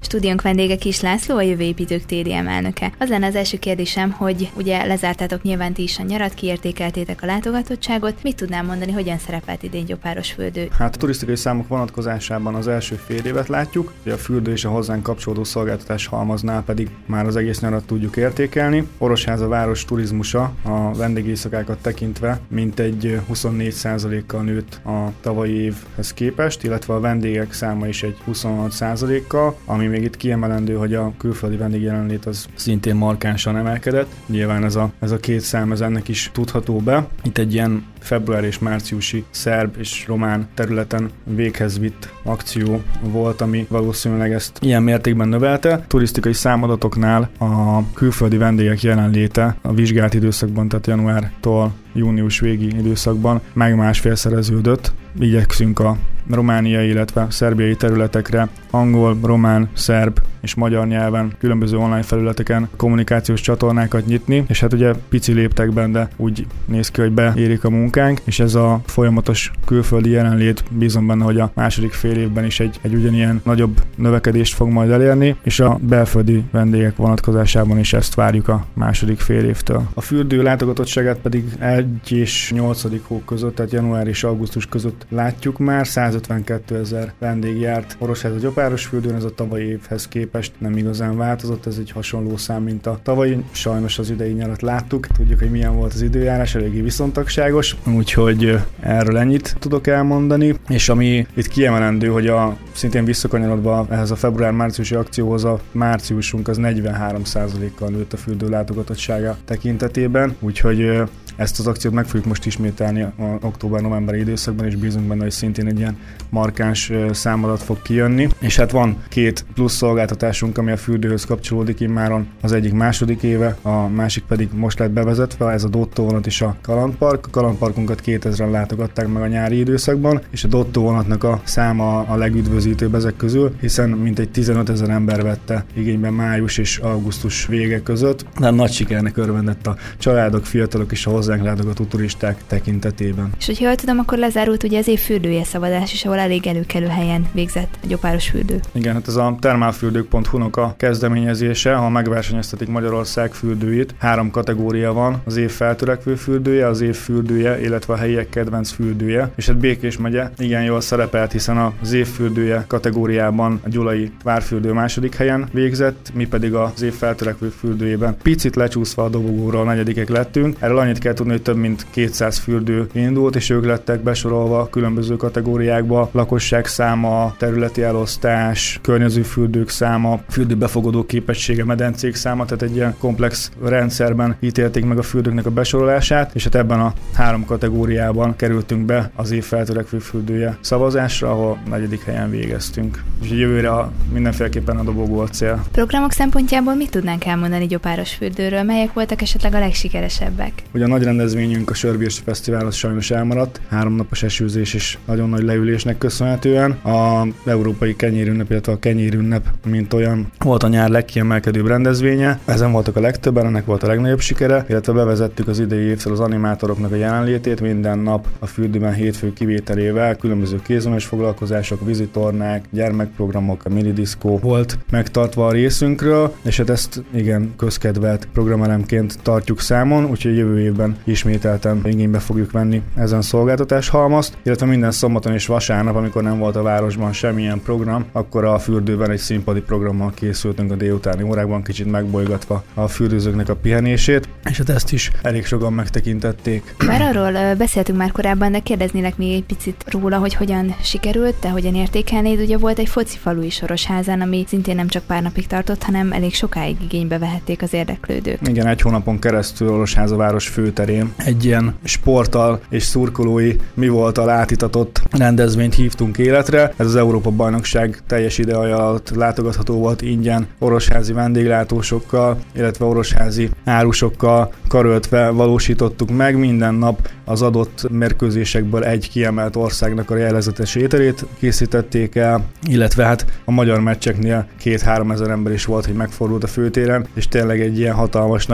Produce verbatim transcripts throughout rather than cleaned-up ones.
Stúdiónk vendége Kiss László, a Jövő Építők té dé em elnöke. Az lenne az első kérdésem, hogy ugye lezártátok nyilván ti is a nyarat, kiértékeltétek a látogatottságot. Mit tudnám mondani, hogyan szerepelt idén Gyopárosfürdő? Hát a turisztikai számok vonatkozásában az első fél évet látjuk, a fürdő és a hozzánk kapcsolódó szolgáltatás halmaznál pedig már az egész nyarat tudjuk értékelni. Orosháza város turizmusa a vendégészakákat tekintve mintegy huszonnégy százalékkal nőtt a tavalyi évhez képest, illetve a vendégek száma is egy huszonhat százalékkal, ami még itt kiemelendő, hogy a külföldi vendégjelenlét az szintén markánsan emelkedett. Nyilván ez a, ez a két szám ez ennek is tudható be. Itt egy ilyen február és márciusi szerb és román területen véghez vitt akció volt, ami valószínűleg ezt ilyen mértékben növelte. Turisztikai számadatoknál a külföldi vendégek jelenléte a vizsgált időszakban, tehát januártól június végi időszakban meg másfélszereződött. Igyekszünk a romániai, illetve szerbiai területekre angol, román, szerb és magyar nyelven különböző online felületeken kommunikációs csatornákat nyitni, és hát ugye pici léptekben, de úgy néz ki, hogy beérik a munkánk, és ez a folyamatos külföldi jelenlét, bízom benne, hogy a második fél évben is egy, egy ugyanilyen nagyobb növekedést fog majd elérni, és a belföldi vendégek vonatkozásában is ezt várjuk a második fél évtől. A fürdő látogatottságát pedig egy és nyolcadik hó között, tehát január és augusztus között látjuk már, százötvenkétezer vendég járt Orosháza Gyopárosfürdőn, ez a tavalyi évhez képest nem igazán változott, ez egy hasonló szám, mint a tavalyi. Sajnos az idei nyarat láttuk, tudjuk, hogy milyen volt az időjárás, eléggé viszontagságos, úgyhogy erről ennyit tudok elmondani, és ami itt kiemelendő, hogy a szintén visszakanyarodva ehhez a február-márciusi akcióhoz a márciusunk az negyvenhárom százalékkal nőtt a fürdő látogatottsága tekintetében, úgyhogy ezt az akciót meg fogjuk most ismételni a október-novemberi időszakban, és bízunk benne, hogy szintén egy ilyen markáns számadat fog kijönni. És hát van két plusz szolgáltatásunk, ami a fürdőhöz kapcsolódik immáron, az egyik második éve, a másik pedig most lett bevezetve, ez a Dotto vonat és a kalandpark. A kalandparkunkat kétezren látogatták meg a nyári időszakban, és a Dotto vonatnak a száma a legüdvözítőbb ezek közül, hiszen mintegy tizenötezer ember vette igénybe május és augusztus vége között. De nagy sikernek örvendett a családok, fiatalok és a hozzánk látogató turisták tekintetében. És hogy jól tudom, akkor lezárult ugye az év fürdője szavazás is, ahol elég előkelő helyen végzett a Gyopárosfürdő. Igen, hát ez a termálfürdők pont hu-nak a kezdeményezése, ha megversenyeztetik Magyarország fürdőit. Három kategória van, az év feltörekvő fürdője, az év fürdője, illetve a helyiek kedvenc fürdője. És hát Békés megye igen jól szerepelt, hiszen az év fürdője kategóriában a gyulai várfürdő második helyen végzett, mi pedig az év feltörekvő fürdőjében picit lecsúszva a dobogóról negyedikek lettünk. Erről annyit kell tudni, hogy több mint kétszáz fürdő indult, és ők lettek besorolva a különböző kategóriákba: lakosság száma, területi elosztás, környező fürdők száma, fürdőbefogadó képessége, medencék száma, tehát egy ilyen komplex rendszerben ítélték meg a fürdőknek a besorolását, és hát ebben a három kategóriában kerültünk be az év feltörekvő fürdője szavazásra, ahol negyedik helyen végeztünk. És jövőre a, mindenféleképpen a dobogó a cél. Programok szempontjából mit tudnánk elmondani Gyopárosfürdőről? Melyek voltak esetleg a legsikeresebbek? Ugye a nagy rendezvényünk, a Sörbirsi Fesztivál az sajnos elmaradt, háromnapos esőzés és nagyon nagy leülésnek köszönhetően. A európai kenyérünnep, illetve a kenyérünnep, mint olyan, volt a nyár legkiemelkedőbb rendezvénye. Ezen voltak a legtöbben, ennek volt a legnagyobb sikere, illetve bevezettük az idei évtől az animátoroknak a jelenlétét minden nap a fürdőben hétfő kivételével, különböző kézműves foglalkozások, vízitornák, gyermekprogramok, minidiszkó volt megtartva a részünkről, és hát ezt igen közkedvelt programelemként tartjuk számon, úgyhogy jövő évben ismételten igénybe fogjuk venni ezen szolgáltatás halmazt, illetve minden szombaton és vasárnap, amikor nem volt a városban semmilyen program, akkor a fürdőben egy színpadi programmal készültünk a délutáni órákban, kicsit megbolygatva a fürdőzőknek a pihenését, és hát ezt is elég sokan megtekintették. Már arról beszéltünk már korábban, de kérdeznélek még egy picit róla, hogy hogyan sikerült, te hogyan értékelnéd. Ugye volt egy focifalu is Orosházán, ami szintén nem csak pár napig tartott, hanem elég sokáig igénybe vehették az érdeklődők. Igen, egy hónapon keresztül Orosháza város főterén egy ilyen sporttal és szurkolói mi voltal átitatott rendezvényt hívtunk életre. Ez az Európa-bajnokság teljes ide alatt látogatható volt ingyen orosházi vendéglátósokkal, illetve orosházi árusokkal karöltve valósítottuk meg. Minden nap az adott mérkőzésekből egy kiemelt országnak a jellegzetes ételét készítették el, illetve hát a magyar meccseknél két-három ezer ember is volt, hogy megfordult a főtéren, és tényleg egy ilyen hatalmas nagy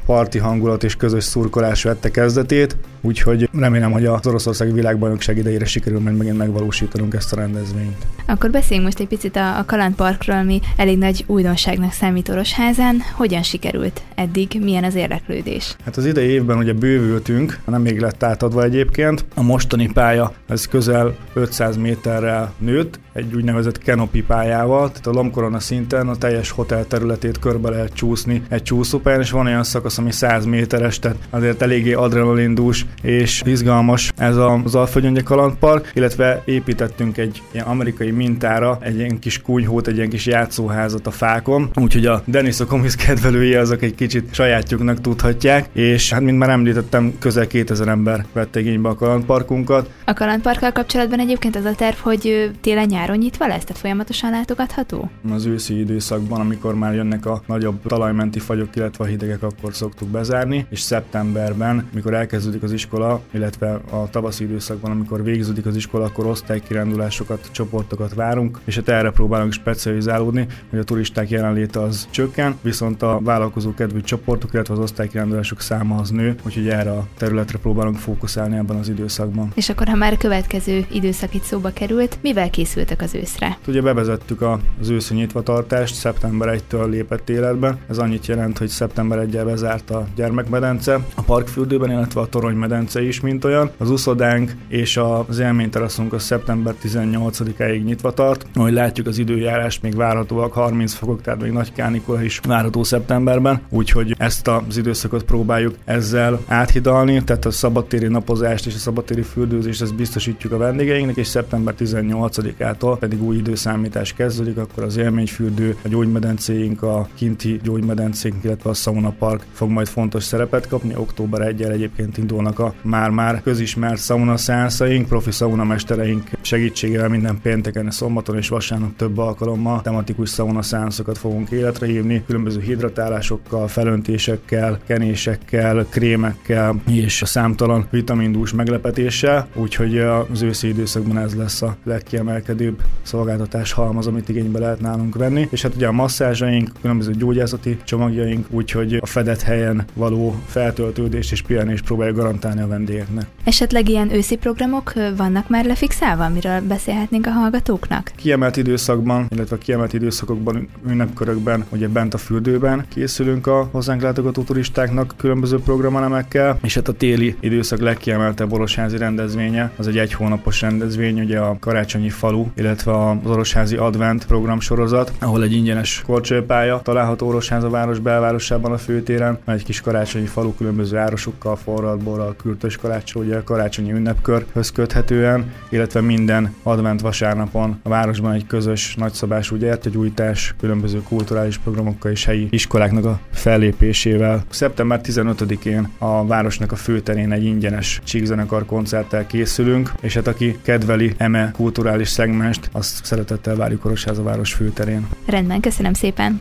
parti hangulat és közös szurkolás vette kezdetét, úgyhogy remélem, hogy az oroszországi világbajnokság idejére sikerül majd megint megvalósítanunk ezt a rendezvényt. Akkor beszéljünk most egy picit a, a kalandparkról, ami elég nagy újdonságnak számít Orosházán. Hogyan sikerült eddig? Milyen az érdeklődés? Hát az idei évben ugye bővültünk, nem még lett átadva egyébként. A mostani pálya ez közel ötszáz méterrel nőtt, egy úgynevezett canopy pályával, tehát a lombkorona szinten a teljes hotel területét körbe lehet csúszni egy csúszópályán, és van olyan szakasz, ami száz méteres, tehát azért eléggé adrenalindús és izgalmas ez az Alföldgyöngye kalandpark, illetve építettünk egy ilyen amerikai mintára egy ilyen kis kunyhót, egy ilyen kis játszóházat a fákon, úgyhogy a Dennis Okomis kedvelői azok egy kicsit sajátjuknak tudhatják, és hát mint már említettem, közel kétezer ember vette igénybe a kalandparkunkat. A kalandparkkal kapcsolatban egyébként az a terv, hogy télen-nyáron nyitva lesz, tehát folyamatosan látogatható? Az őszi időszakban, amikor már jönnek a nagyobb talajmenti fagyok, illetve a hidegek, akkor szoktuk bezárni, és szeptemberben, mikor elkezdődik az iskola, illetve a tavaszi időszakban, amikor végződik az iskola, akkor osztálykirándulásokat, csoportokat várunk, és hát erre próbálunk specializálódni, hogy a turisták jelenléte az csökken, viszont a vállalkozó kedvű csoportok, illetve az osztálykirándulások száma az nő, úgyhogy erre a területre próbálunk fókuszálni ebben az időszakban. És akkor, ha már a következő időszak itt szóba került, mivel készültek az őszre? Ugye bevezettük az őszi nyitvatartást, szeptember elsejétől lépett életbe. Ez annyit jelent, hogy szeptember elsejétől bezárt a gyermekmedence, a parkfürdőben, illetve a toronymedence is, mint olyan. Az uszodánk és az élményteraszunk a szeptember tizennyolcadikáig nyitva tart. Ahogy látjuk, az időjárás még várhatóak harminc fokok, tehát még nagy kánikula is várható szeptemberben, úgyhogy ezt az időszakot próbáljuk ezzel áthidalni, tehát a szabadtéri napozást és a szabadtéri fürdőzést ezt biztosítjuk a vendégeinknek, és szeptember tizennyolcadikától pedig új időszámítás kezdődik, akkor az élményfürdő, a gyógymedencéink, a kinti gyógymedencénk, illetve a Sauna Park fog majd fontos szerepet kapni. október elsejétől egyébként indulnak a már-már közismert sauna szeánszaink, profi saunamestereink segítségével minden pénteken, szombaton és vasárnap több alkalommal tematikus sauna szeánszokat fogunk életre hívni, különböző hidratálásokkal, felöntésekkel, kenésekkel, krémekkel és a számtalan vitamindús meglepetéssel, úgyhogy az őszi időszakban ez lesz a legkiemelkedőbb szolgáltatás halmaz, amit igénybe lehet nálunk venni. És hát ugye a masszázsaink, különböző gyógyászati csomagjaink, úgyhogy a fedett helyen való feltöltődést és pihenést próbálja garantálni a vendégeknek. Esetleg ilyen őszi programok vannak már lefixálva, amiről beszélhetnénk a hallgatóknak? Kiemelt időszakban, illetve kiemelt időszakokban, ünnepkörökben, ugye bent a fürdőben készülünk a hozzánk látogató turistáknak különböző programelemekkel, és hát a téli időszak legkiemeltebb orosházi rendezvénye, az egy egy hónapos rendezvény, ugye a Karácsonyi falu, illetve az orosházi advent programsorozat, ahol egy ingyenes korcsolyapálya található Orosház a város belvárosában a főtéren, egy kis karácsonyi falu különböző árusokkal, forradborral, kürtös karácsony, ugye a karácsonyi ünnepkörhöz köthetően, illetve minden advent vasárnapon a városban egy közös nagyszabású gyertyagyújtás, különböző kulturális programokkal és helyi iskoláknak a fellépésével. szeptember tizenötödikén a városnak a főterén egy ingyenes csíkzenekar koncerttel készülünk, és hát aki kedveli eme kulturális szegmest, azt szeretettel várjuk Orosház a város főterén. Rendben, köszönöm szépen!